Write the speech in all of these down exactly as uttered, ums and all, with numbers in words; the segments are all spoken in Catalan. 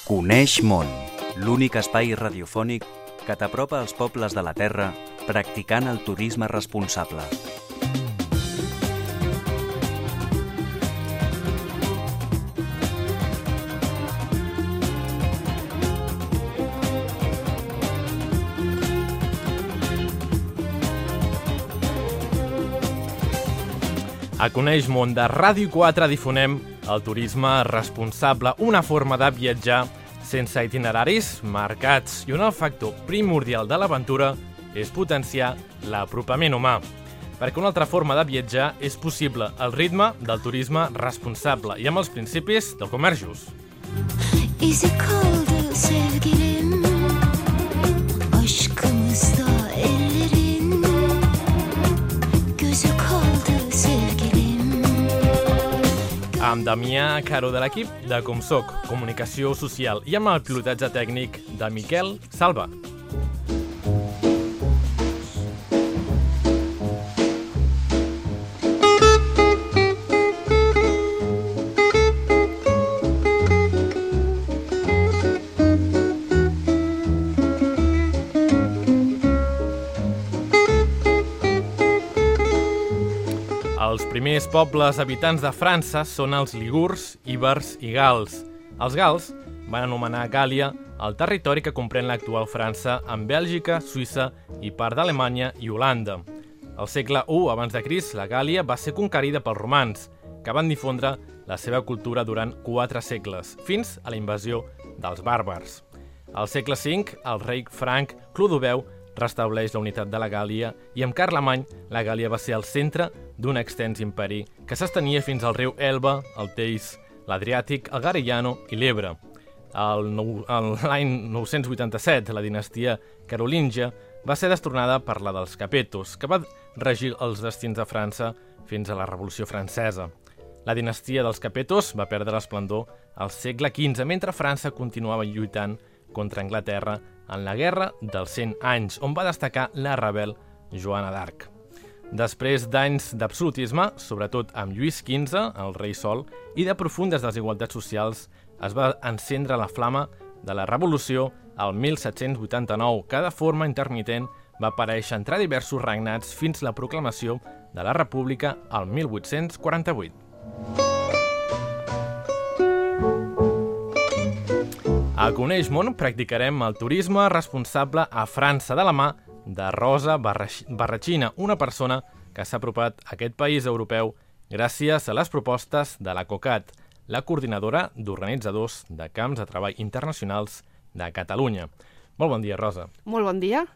Coneix món, l'únic espai radiofònic que t'apropa als pobles de la Terra practicant el turisme responsable. A Coneix món de Ràdio quatre difonem el turisme responsable, una forma de viatjar sense itineraris marcats, i un factor primordial de l'aventura és potenciar l'apropament humà. Perquè una altra forma de viatjar és possible al ritme del turisme responsable i amb els principis del comerç just. İzi kaldı sevgilim, aşkımızda ellerin, gözü kaldı sevgilim. Amb Damià Caro de l'equip de Com Soc, Comunicació Social, i amb el pilotatge tècnic de Miquel Salva. Els primers pobles habitants de França són els ligurs, ibers i gals. Els gals van anomenar Gàlia el territori que comprèn l'actual França amb Bèlgica, Suïssa i part d'Alemanya i Holanda. Al segle u abans de Crist, la Gàlia va ser conquerida pels romans, que van difondre la seva cultura durant quatre segles, fins a la invasió dels bàrbars. Al segle cinc, el rei franc Clodoveu restableix la unitat de la Gàlia i amb Carlemany la Gàlia va ser el centre d'un extens imperi que s'estenia fins al riu Elba, el Teis, l'Adriàtic, el Garigliano i l'Ebre. L'any nou-cents vuitanta-set, la dinastia carolíngia va ser destronada per la dels Capetos, que va regir els destins de França fins a la Revolució Francesa. La dinastia dels Capetos va perdre l'esplendor al segle quinze, mentre França continuava lluitant contra Anglaterra en la Guerra dels Cent Anys, on va destacar la rebel Joana d'Arc. Després d'anys d'absolutisme, sobretot amb Lluís quinze, el rei Sol, i de profundes desigualtats socials, es va encendre la flama de la Revolució al mil set-cents vuitanta-nou, que de forma intermitent va aparèixer entre diversos regnats fins a la proclamació de la República al mil vuit-cents quaranta-vuit. A Coneix món practicarem el turisme responsable a França de la mà de Rosa Barrachina, una persona que s'ha apropat a aquest país europeu gràcies a les propostes de la COCAT, la coordinadora d'organitzadors de camps de treball internacionals de Catalunya. Molt bon dia, Rosa. Molt bon dia.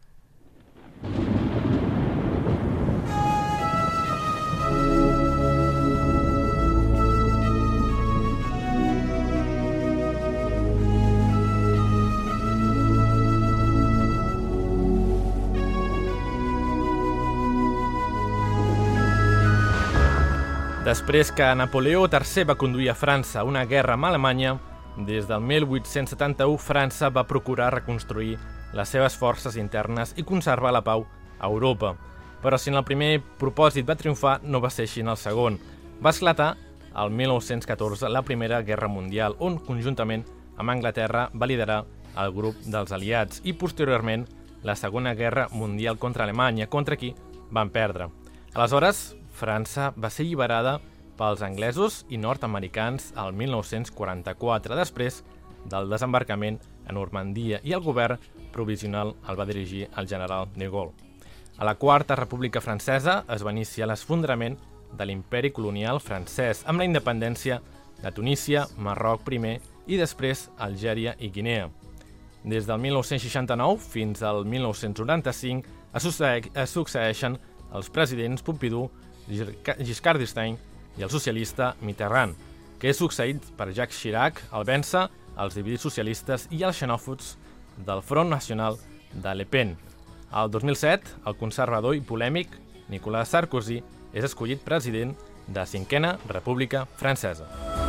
Després que Napoleó tercer va conduir a França una guerra amb Alemanya, des del mil vuit-cents setanta-u França va procurar reconstruir les seves forces internes i conservar la pau a Europa. Però si en el primer propòsit va triomfar, no va ser així en el segon. Va esclatar el mil nou-cents catorze la Primera Guerra Mundial, on conjuntament amb Anglaterra va liderar el grup dels aliats, i posteriorment la Segona Guerra Mundial contra Alemanya, contra qui van perdre. Aleshores, França va ser alliberada pels anglesos i nord-americans al mil nou-cents quaranta-quatre, després del desembarcament a Normandia, i el govern provisional el va dirigir el general de Gaulle. A la Quarta República Francesa es va iniciar l'esfondrament de l'imperi colonial francès, amb la independència de Tunísia, Marroc primer i després Algèria i Guinea. Des del mil nou-cents seixanta-nou fins al mil nou-cents noranta-cinc es succeeixen els presidents Pompidou, Giscard d'Estaing i el socialista Mitterrand, que és succeït per Jacques Chirac, el vèncer, els dividits socialistes i els xenòfobs del Front Nacional de Le Pen. El dos mil set, el conservador i polèmic Nicolas Sarkozy és escollit president de Cinquena República Francesa.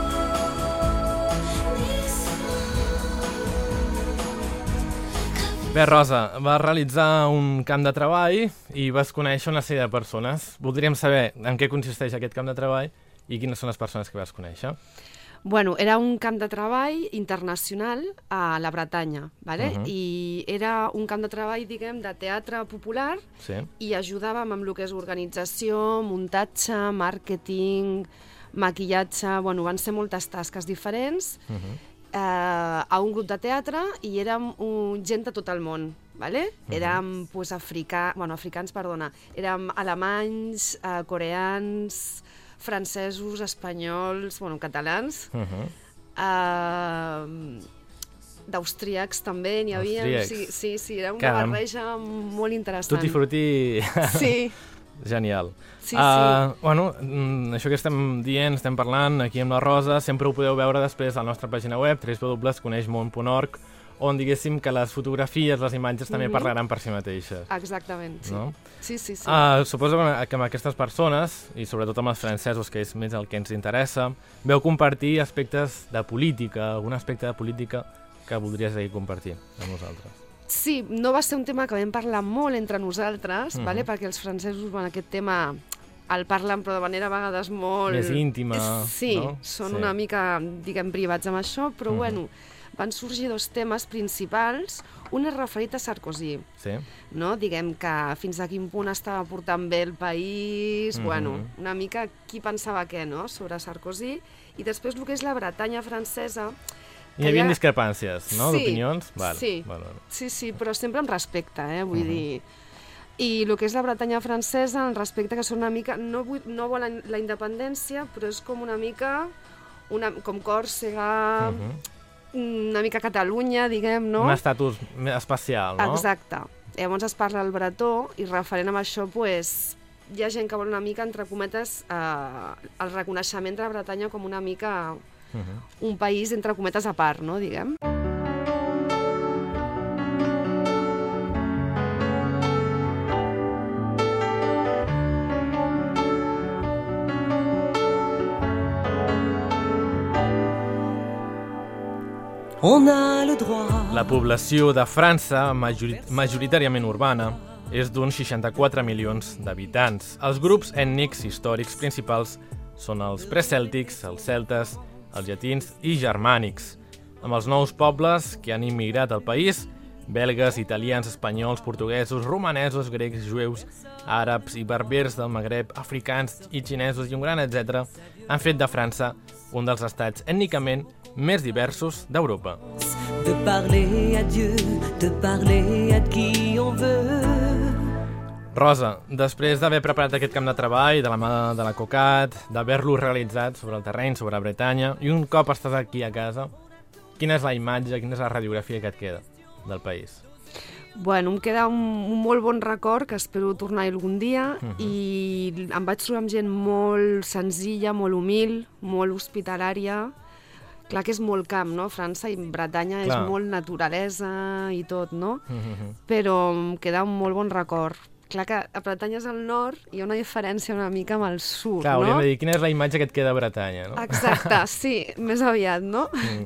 Bé, Rosa, vas realitzar un camp de treball i vas conèixer una sèrie de persones. Voldríem saber en què consisteix aquest camp de treball i quines són les persones que vas conèixer. Bueno, era un camp de treball internacional a la Bretanya, ¿vale? Uh-huh. I era un camp de treball, diguem, de teatre popular Sí. i ajudàvem amb el que és organització, muntatge, màrqueting, maquillatge... Bueno, van ser moltes tasques diferents Uh-huh. eh, a un grup de teatre i érem un, gent de tot el món, ¿vale? Uh-huh. Érem pues, africà, bueno, africans, perdona, érem alemanys, eh, coreans, francesos, espanyols, bueno, catalans, Uh-huh. eh, d'austríacs també n'hi havia. Austríacs. Sí, sí, sí, era una Caram. barreja molt interessant. Tutti frutti... Sí, Genial. sí, Uh, sí. bueno, mm, això que estem dient, estem parlant aquí amb la Rosa, sempre ho podeu veure després a la nostra pàgina web, w w w punt coneixmón punt org, on diguéssim que les fotografies, les imatges també Mhm. parlaran per si mateixes. Exactament, sí. No? Sí, sí, sí. Uh, suposo que amb aquestes persones, i sobretot amb els francesos, que és més el que ens interessa, veu compartir aspectes de política, algun aspecte de política que voldries aquí compartir amb nosaltres. Sí, no va ser un tema que vam parlar molt entre nosaltres, Mhm. vale? Perquè els francesos, bueno, aquest tema el parlen però de manera a vegades molt... Més íntima, Sí, no? són Sí. una mica, diguem, privats amb això, però Mhm. bueno, van sorgir dos temes principals. Un és referit a Sarkozy, Sí. no? Diguem que fins a quin punt estava portant bé el país, Mhm. bueno, una mica qui pensava què, no?, sobre Sarkozy. I després el que és la Bretanya francesa. Hi que havia ja- discrepàncies, no?, Sí, d'opinions? Val, sí. val, val. Sí, sí, però sempre amb respecte, eh? Vull Mhm. dir... I el que és la Bretanya francesa, el respecte que són una mica... No, vull, no volen la independència, però és com una mica... Una, com Còrsega, Mhm. una mica Catalunya, diguem, no? Un estatus més especial, no? Exacte. Llavors es parla el bretó i referent a això, pues, hi ha gent que vol una mica, entre cometes, eh, el reconeixement de la Bretanya com una mica Mhm. un país, entre cometes, a part, no?, diguem. On a le droit. La població de França, majori majoritàriament urbana, és d'uns seixanta-quatre milions d'habitants. Els grups ètnics històrics principals són els precèltics, els celtes, els llatins i germànics, amb els nous pobles que han immigrat al país, belgues, italians, espanyols, portuguesos, romanesos, grecs, jueus, àrabs i berbers del Magreb, africans i xinesos i un gran etcètera, han fet de França un dels estats ètnicament més diversos d'Europa. De parler à Dieu, de parler à qui on veut. Rosa, després d'haver preparat aquest camp de treball de la mà de la COCAT, d'haver-lo realitzat sobre el terreny, sobre Bretanya, i un cop estàs aquí a casa, quina és la imatge, quina és la radiografia que et queda del país? Bueno, em queda un, un molt bon record que espero tornar-hi algun dia Mhm. i em vaig trobar amb gent molt senzilla, molt humil, molt hospitalària. Clar que és molt camp, no? França i Bretanya Clar. és molt naturalesa i tot, no? Mhm. Però em queda un molt bon record. Clar que a Bretanya és al nord i hi ha una diferència una mica amb el sud, Clar, no? hauríem de dir quina és la imatge que et queda a Bretanya, no? Exacte, sí, més aviat, no? Mm.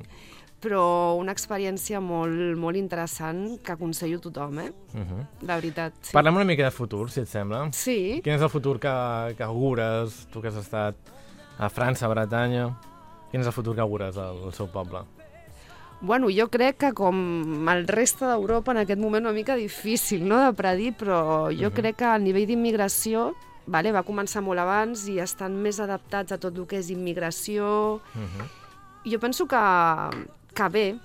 Però una experiència molt, molt interessant que aconsello a tothom, eh? Mhm. De veritat, sí. Parlem una mica de futur, si et sembla. Sí. Quin és el futur que, que augures, tu que has estat a França, a Bretanya? Quin és el futur que augures al, al seu poble? Bueno, jo crec que com el reste d'Europa en aquest moment una mica difícil, no?, de predir, però jo Mhm. crec que el nivell d'immigració, vale, va començar molt abans i estan més adaptats a tot el que és immigració. Mhm. Jo penso que, que bé,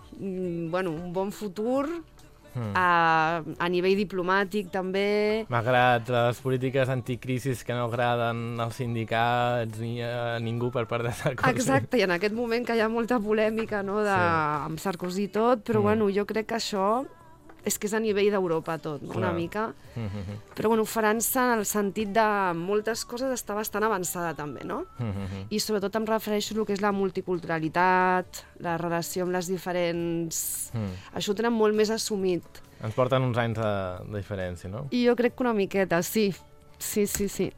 mm, bueno, un bon futur Mm. a, a nivell diplomàtic també. Malgrat les polítiques anticrisis que no agraden als sindicats ni a ningú per part de Sarkozy. Exacte, i en aquest moment que hi ha molta polèmica, no?, de, Sí. amb Sarkozy i tot, però Mm. bueno, jo crec que això és que és a nivell d'Europa tot, no? Una Clar. mica. Mhm. Però bueno, França, en el sentit de moltes coses, està bastant avançada també, no? Mhm. I sobretot em refereixo al que és la multiculturalitat, la relació amb les diferents... Mm. Això ho tenen molt més assumit. Ens porten uns anys de, de diferència, no? I jo crec que una miqueta, sí. Sí, sí, sí.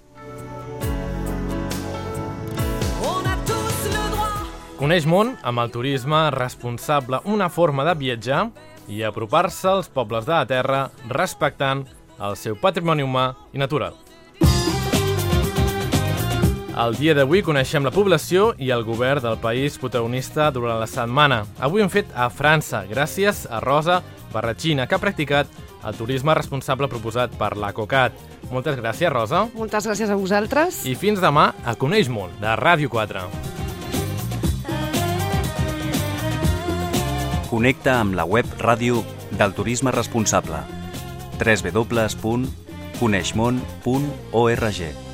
On a tous le droit. Coneix món amb el turisme responsable, una forma de viatjar i apropar-se als pobles de la terra respectant el seu patrimoni humà i natural. El dia d'avui coneixem la població i el govern del país protagonista durant la setmana. Avui hem fet a França, gràcies a Rosa Barrachina, que ha practicat el turisme responsable proposat per l'ACOCAT. Moltes gràcies, Rosa. Moltes gràcies a vosaltres. I fins demà a Coneix Molt, de Ràdio quatre. Connecta amb la web ràdio del turisme responsable. w w w punt coneixmont punt org